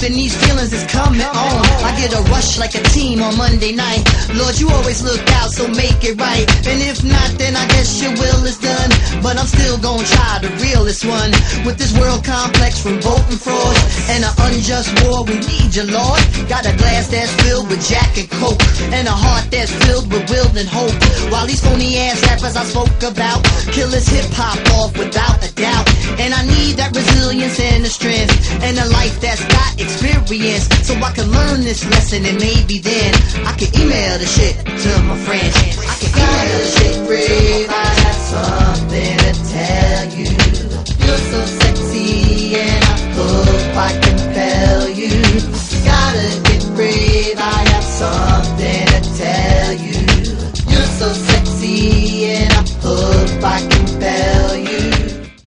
and these feelings is coming on. I get a rush like a team on Monday night. Lord, you always look out, so make it right. And if not, then I guess your will is done. But I'm still gonna try the realest one. With this world complex from voting fraud and an unjust war, we need you, Lord. Got a glass that's filled with Jack and Coke, and a heart that's filled with will and hope. While these phony ass rappers I spoke about kill this hip-hop off without a doubt. And I need that resilience and the strength, and a life that's got experience, so I can learn this lesson, and maybe then I can email the shit to my friends. I can email the shit, brave. I got something to tell you.